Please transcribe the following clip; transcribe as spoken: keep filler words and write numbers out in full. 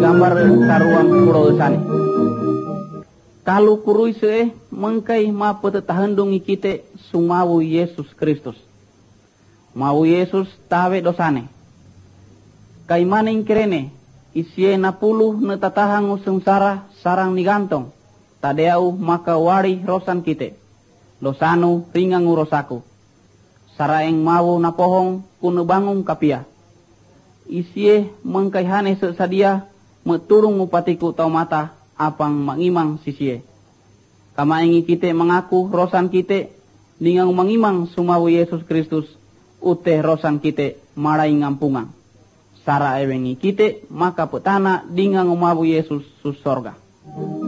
gambar karuang puro sani. Kalau kurui se mengkai ma petetahendungi kite sumawu Yesus Kristus. Mau Yesus tawe dosane. Kai maning kerene isie na puluh ne tatahangu sengsara sarang nigantong. Tadeau maka wari rosan kite. Dosanu ringang urosaku. Saraeng mau na pohong kuno bangung kapia. Isie mengkai hane sesadia meturung upatiku tau mata apang mangimang sisie. Kamaingi kite mengaku rosan kite ningang mangimang sumawu Yesus Kristus uteh rosan kite marai ngampungang. Sara ewengi kite maka petana dingang umawu Yesus sus sorga.